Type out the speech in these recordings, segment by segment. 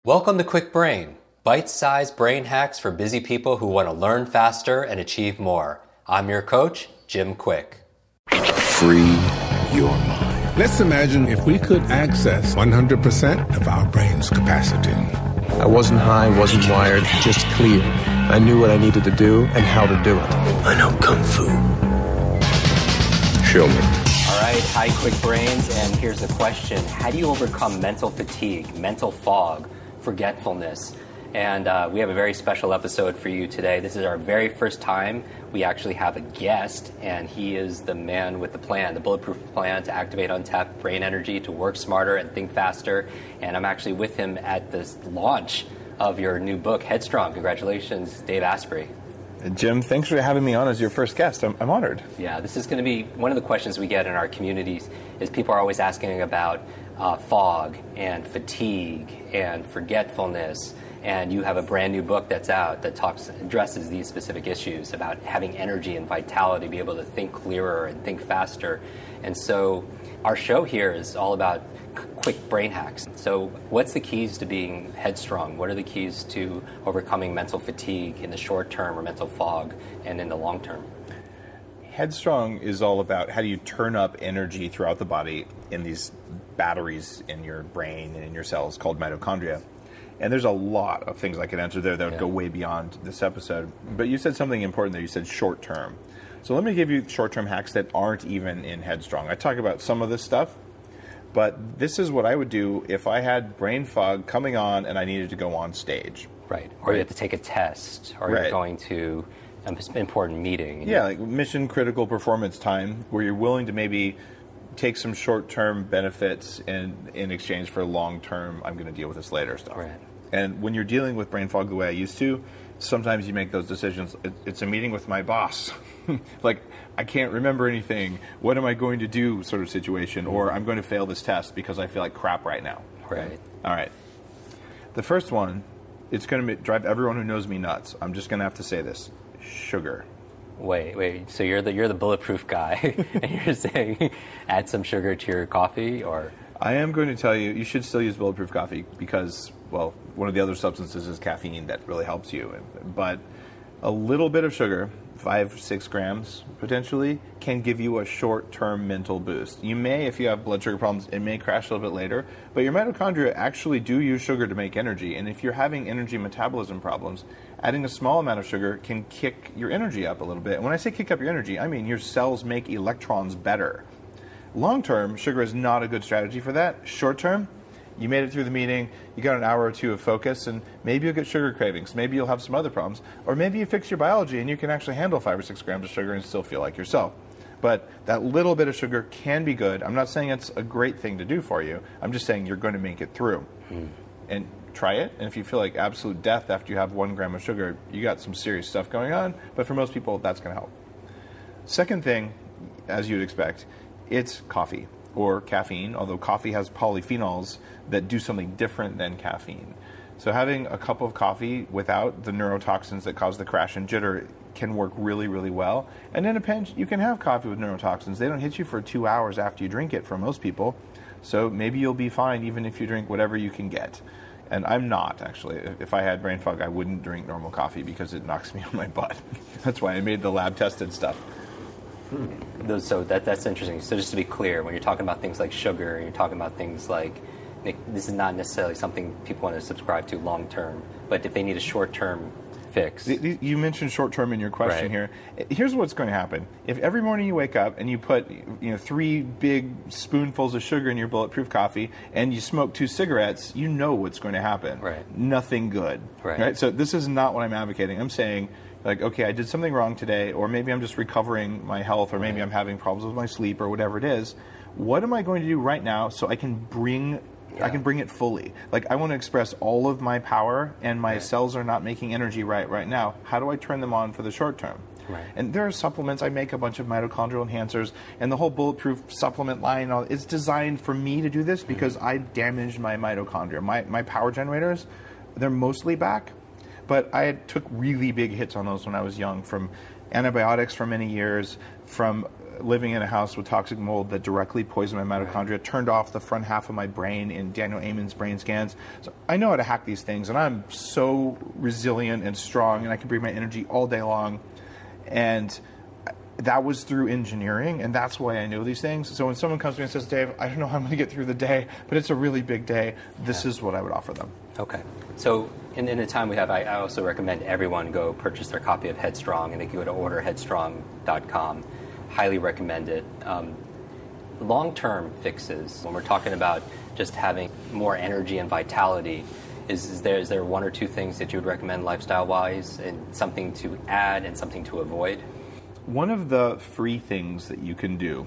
Welcome to Quick Brain, bite-sized brain hacks for busy people who want to learn faster and achieve more. I'm your coach, Jim Quick. Free your mind. Let's imagine if we could access 100% of our brain's capacity. I wasn't high, wasn't wired, just clear. I knew what I needed to do and how to do it. I know Kung Fu. Show me. All right, hi Quick Brains, and here's the question. How do you overcome mental fatigue, mental fog, forgetfulness? And we have a very special episode for you today. This is our very first time we actually have a guest, and he is the man with the plan, the bulletproof plan to activate untapped brain energy, to work smarter and think faster. And I'm actually with him at this launch of your new book, Headstrong. Congratulations, Dave Asprey. Jim, thanks for having me on as your first guest. I'm honored. Yeah, this is going to be one of the questions we get in our communities is people are always asking about fog and fatigue and forgetfulness. And you have a brand new book that's out that addresses these specific issues about having energy and vitality, be able to think clearer and think faster. And so our show here is all about quick brain hacks. So what's the keys to being headstrong? What are the keys to overcoming mental fatigue in the short term or mental fog and in the long term? Headstrong is all about how do you turn up energy throughout the body in these batteries in your brain and in your cells called mitochondria. And there's a lot of things I could answer there that would go way beyond this episode. But you said something important there. You said short term. So let me give you short-term hacks that aren't even in Headstrong. I talk about some of this stuff, but this is what I would do if I had brain fog coming on and I needed to go on stage. Right. Or you have to take a test, or you're going to an important meeting. Yeah, like mission critical performance time where you're willing to maybe take some short-term benefits in exchange for long-term, I'm going to deal with this later stuff. Right. And when you're dealing with brain fog the way I used to, sometimes you make those decisions. It's a meeting with my boss. Like, I can't remember anything. What am I going to do sort of situation? Or I'm going to fail this test because I feel like crap right now. Right. All right. The first one, it's going to drive everyone who knows me nuts. I'm just going to have to say this. Sugar. Wait. So you're the bulletproof guy, and you're saying add some sugar to your coffee, or? I am going to tell you, you should still use bulletproof coffee because, well, one of the other substances is caffeine that really helps you. But a little bit of sugar, 5-6 grams potentially, can give you a short-term mental boost. You may, if you have blood sugar problems, it may crash a little bit later, but your mitochondria actually do use sugar to make energy. And if you're having energy metabolism problems, adding a small amount of sugar can kick your energy up a little bit. And when I say kick up your energy, I mean your cells make electrons better. Long-term, sugar is not a good strategy for that. Short-term, you made it through the meeting, you got an hour or two of focus, and maybe you'll get sugar cravings. Maybe you'll have some other problems. Or maybe you fix your biology and you can actually handle 5 or 6 grams of sugar and still feel like yourself. But that little bit of sugar can be good. I'm not saying it's a great thing to do for you. I'm just saying you're going to make it through. And try it, and if you feel like absolute death after you have 1 gram of sugar, you got some serious stuff going on. But for most people, that's going to help. Second thing, as you'd expect, it's coffee or caffeine, although coffee has polyphenols that do something different than caffeine. So having a cup of coffee without the neurotoxins that cause the crash and jitter can work really, really well. And in a pinch, you can have coffee with neurotoxins. They don't hit you for 2 hours after you drink it for most people. So maybe you'll be fine even if you drink whatever you can get. And I'm not, actually. If I had brain fog, I wouldn't drink normal coffee because it knocks me on my butt. That's why I made the lab-tested stuff. So that's interesting. So just to be clear, when you're talking about things like sugar, you're talking about things like, this is not necessarily something people want to subscribe to long term, but if they need a short term fix. You mentioned short term in your question here. Here's what's going to happen. If every morning you wake up and you put 3 big spoonfuls of sugar in your bulletproof coffee and you smoke 2 cigarettes, you know what's going to happen. Right. Nothing good. Right? So this is not what I'm advocating. I'm saying, like, okay, I did something wrong today, or maybe I'm just recovering my health, or maybe I'm having problems with my sleep, or whatever it is. What am I going to do right now so I can bring it fully? Like, I want to express all of my power, and my cells are not making energy right now. How do I turn them on for the short term? Right. And there are supplements. I make a bunch of mitochondrial enhancers, and the whole bulletproof supplement line is designed for me to do this because I damaged my mitochondria. My power generators, they're mostly back. But I took really big hits on those when I was young, from antibiotics for many years, from living in a house with toxic mold that directly poisoned my mitochondria, turned off the front half of my brain in Daniel Amen's brain scans. So I know how to hack these things, and I'm so resilient and strong, and I can bring my energy all day long. And that was through engineering, and that's why I know these things. So when someone comes to me and says, Dave, I don't know how I'm going to get through the day, but it's a really big day, this is what I would offer them. Okay. So in the time we have, I also recommend everyone go purchase their copy of Headstrong, and they can go to orderheadstrong.com. Highly recommend it. Long-term fixes, when we're talking about just having more energy and vitality, is there one or two things that you would recommend lifestyle-wise, and something to add and something to avoid? One of the free things that you can do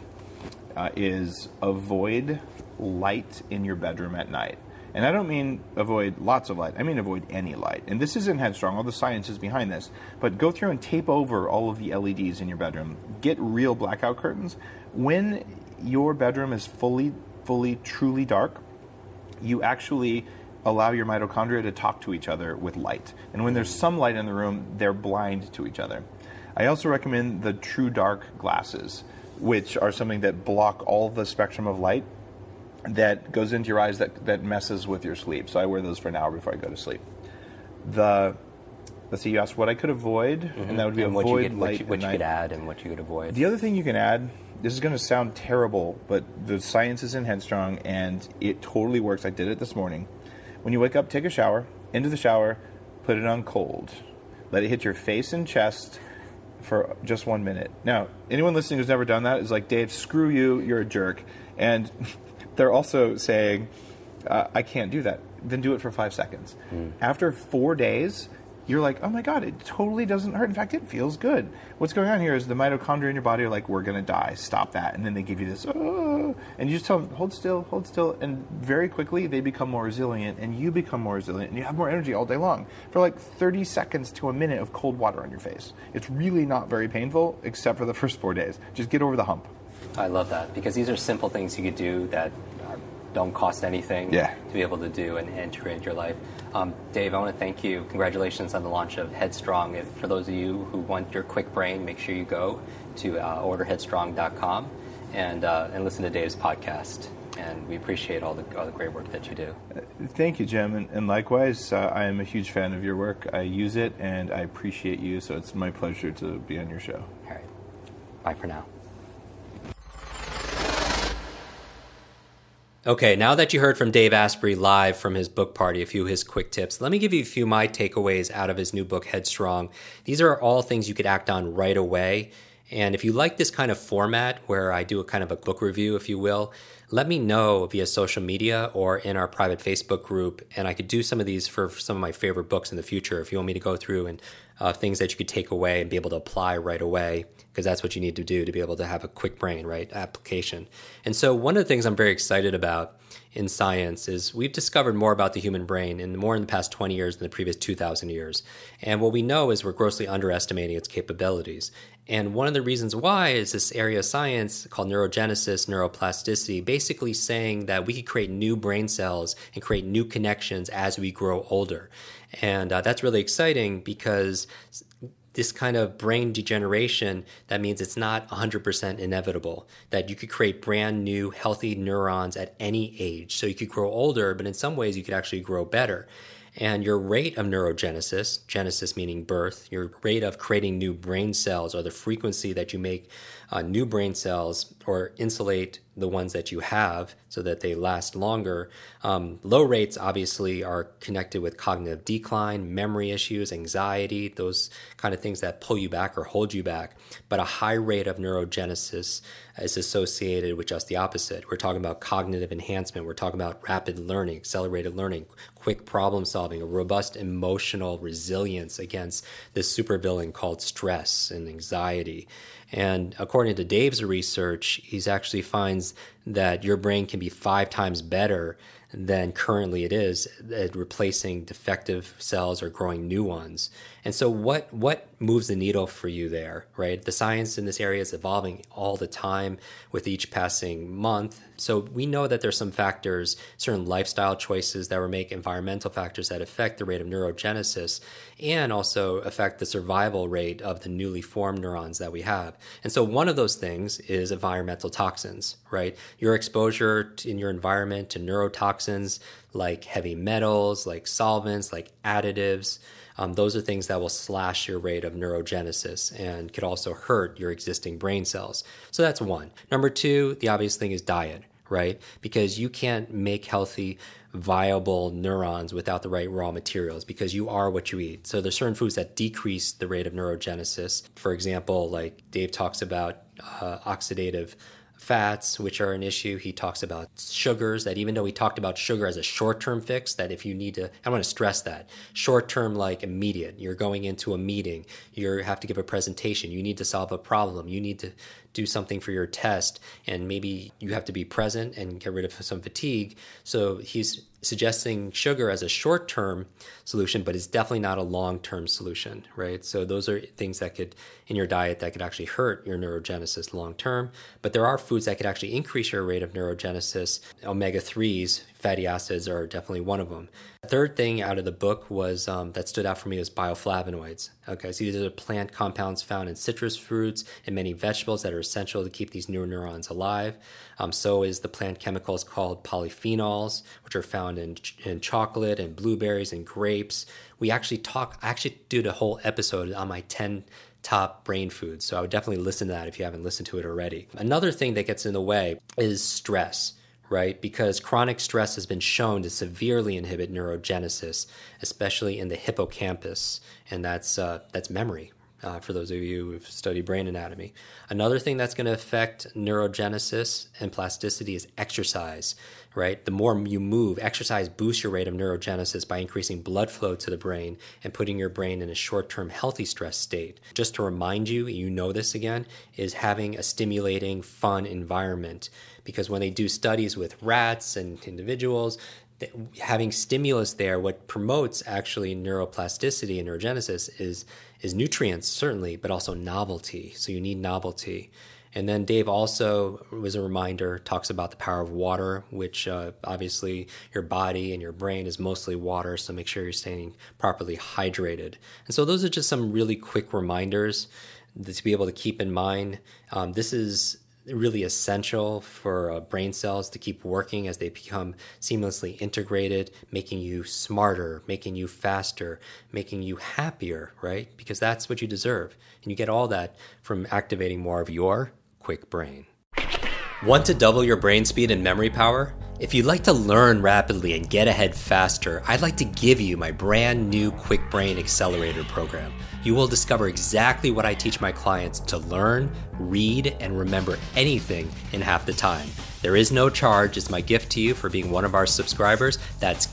is avoid light in your bedroom at night. And I don't mean avoid lots of light. I mean avoid any light. And this isn't Headstrong. All the science is behind this. But go through and tape over all of the LEDs in your bedroom. Get real blackout curtains. When your bedroom is fully, truly dark, you actually allow your mitochondria to talk to each other with light. And when there's some light in the room, they're blind to each other. I also recommend the True Dark glasses, which are something that block all the spectrum of light that goes into your eyes that messes with your sleep. So I wear those for an hour before I go to sleep. Let's see, you asked what I could avoid, and that would be and avoid light what you could add and what you could avoid. The other thing you can add, this is going to sound terrible, but the science is in Headstrong, and it totally works. I did it this morning. When you wake up, take a shower, into the shower, put it on cold. Let it hit your face and chest for just 1 minute. Now, anyone listening who's never done that is like, Dave, screw you, you're a jerk. And they're also saying, I can't do that. Then do it for 5 seconds. After 4 days, you're like, oh my God, it totally doesn't hurt. In fact, it feels good. What's going on here is the mitochondria in your body are like, we're going to die. Stop that. And then they give you this, and you just tell them, hold still. And very quickly, they become more resilient, and you become more resilient, and you have more energy all day long for like 30 seconds to a minute of cold water on your face. It's really not very painful, except for the first 4 days. Just get over the hump. I love that, because these are simple things you could do that don't cost anything to be able to do and integrate into your life. Dave, I want to thank you. Congratulations on the launch of Headstrong. For those of you who want your quick brain, make sure you go to orderheadstrong.com and listen to Dave's podcast. And we appreciate all the great work that you do. Thank you, Jim. And likewise, I am a huge fan of your work. I use it, and I appreciate you, so it's my pleasure to be on your show. All right. Bye for now. Okay, now that you heard from Dave Asprey live from his book party, a few of his quick tips, let me give you a few of my takeaways out of his new book, Headstrong. These are all things you could act on right away. And if you like this kind of format where I do a kind of a book review, if you will, let me know via social media or in our private Facebook group. And I could do some of these for some of my favorite books in the future if you want me to go through and things that you could take away and be able to apply right away, because that's what you need to do to be able to have a quick brain, right? Application. And so one of the things I'm very excited about in science is we've discovered more about the human brain in the past 20 years than the previous 2,000 years. And what we know is we're grossly underestimating its capabilities. And one of the reasons why is this area of science called neurogenesis, neuroplasticity, basically saying that we could create new brain cells and create new connections as we grow older. And that's really exciting, because this kind of brain degeneration, that means it's not 100% inevitable, that you could create brand new healthy neurons at any age. So you could grow older, but in some ways you could actually grow better. And your rate of neurogenesis, genesis meaning birth, your rate of creating new brain cells, or the frequency that you make new brain cells or insulate the ones that you have so that they last longer. Low rates obviously are connected with cognitive decline, memory issues, anxiety, those kind of things that pull you back or hold you back. But a high rate of neurogenesis is associated with just the opposite. We're talking about cognitive enhancement. We're talking about rapid learning, accelerated learning, quick problem solving, a robust emotional resilience against this supervillain called stress and anxiety. And according to Dave's research, he actually finds that your brain can be 5 times better than currently it is at replacing defective cells or growing new ones. And so what moves the needle for you there, right? The science in this area is evolving all the time with each passing month. So we know that there's some factors, certain lifestyle choices that we make, environmental factors that affect the rate of neurogenesis and also affect the survival rate of the newly formed neurons that we have. And so one of those things is environmental toxins, right? Your exposure in your environment to neurotoxins like heavy metals, like solvents, like additives, those are things that will slash your rate of neurogenesis and could also hurt your existing brain cells. So that's one. Number two, the obvious thing is diet, right? Because you can't make healthy, viable neurons without the right raw materials because you are what you eat. So there's certain foods that decrease the rate of neurogenesis. For example, like Dave talks about oxidative fats, which are an issue. He talks about sugars, that even though he talked about sugar as a short-term fix, that if you need to, I want to stress that, short-term like immediate, you're going into a meeting, you have to give a presentation, you need to solve a problem, you need to do something for your test, and maybe you have to be present and get rid of some fatigue. So he's suggesting sugar as a short-term solution, but it's definitely not a long-term solution, right? So those are things that could, in your diet, that could actually hurt your neurogenesis long-term. But there are foods that could actually increase your rate of neurogenesis. Omega-3s, fatty acids, are definitely one of them. The third thing out of the book was that stood out for me was bioflavonoids. Okay, so these are the plant compounds found in citrus fruits and many vegetables that are essential to keep these new neurons alive. So is the plant chemicals called polyphenols, which are found in chocolate and blueberries and grapes. I actually did a whole episode on my 10 top brain foods. So I would definitely listen to that if you haven't listened to it already. Another thing that gets in the way is stress, right? Because chronic stress has been shown to severely inhibit neurogenesis, especially in the hippocampus, and that's memory. For those of you who've studied brain anatomy. Another thing that's going to affect neurogenesis and plasticity is exercise, right? The more you move, exercise boosts your rate of neurogenesis by increasing blood flow to the brain and putting your brain in a short-term healthy stress state. Just to remind you, you know this again, is having a stimulating, fun environment. Because when they do studies with rats and individuals, having stimulus there, what promotes actually neuroplasticity and neurogenesis is nutrients, certainly, but also novelty. So you need novelty. And then Dave also, was a reminder, talks about the power of water, which obviously your body and your brain is mostly water, so make sure you're staying properly hydrated. And so those are just some really quick reminders to be able to keep in mind. This is really essential for brain cells to keep working as they become seamlessly integrated, making you smarter, making you faster, making you happier, right? Because that's what you deserve. And you get all that from activating more of your Kwik Brain. Want to double your brain speed and memory power? If you'd like to learn rapidly and get ahead faster, I'd like to give you my brand new Kwik Brain Accelerator program. You will discover exactly what I teach my clients to learn, read, and remember anything in half the time. There is no charge. It's my gift to you for being one of our subscribers. That's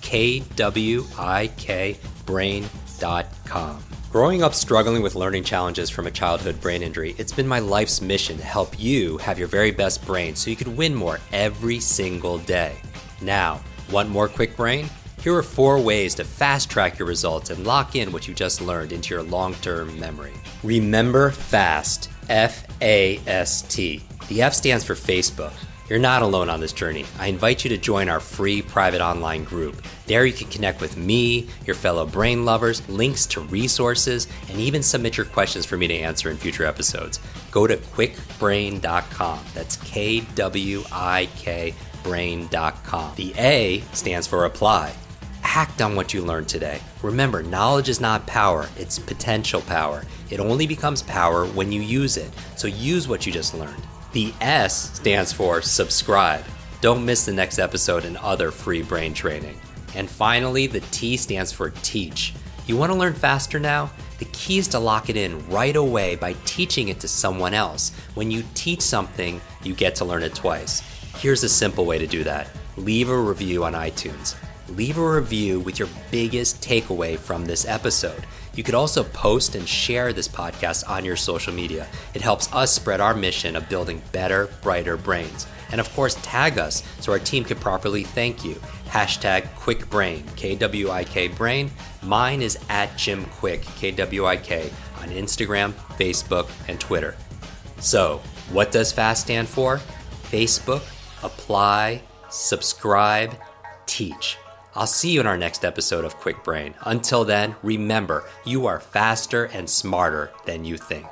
kwikbrain.com. Growing up struggling with learning challenges from a childhood brain injury, it's been my life's mission to help you have your very best brain so you can win more every single day. Now, want more Kwik Brain? Here are 4 ways to fast track your results and lock in what you just learned into your long-term memory. Remember FAST, F-A-S-T. The F stands for Facebook. You're not alone on this journey. I invite you to join our free private online group. There you can connect with me, your fellow brain lovers, links to resources, and even submit your questions for me to answer in future episodes. Go to kwikbrain.com. That's K-W-I-K brain.com. The A stands for apply. Act on what you learned today. Remember, knowledge is not power, it's potential power. It only becomes power when you use it. So use what you just learned. The S stands for subscribe. Don't miss the next episode and other free brain training. And finally, the T stands for teach. You want to learn faster now? The key is to lock it in right away by teaching it to someone else. When you teach something, you get to learn it twice. Here's a simple way to do that. Leave a review on iTunes. Leave a review with your biggest takeaway from this episode. You could also post and share this podcast on your social media. It helps us spread our mission of building better, brighter brains. And of course, tag us so our team can properly thank you. Hashtag QuickBrain, KWIK Brain. Mine is at Jim Quick, KWIK, on Instagram, Facebook, and Twitter. So, what does FAST stand for? Facebook, apply, subscribe, teach. I'll see you in our next episode of Quick Brain. Until then, remember, you are faster and smarter than you think.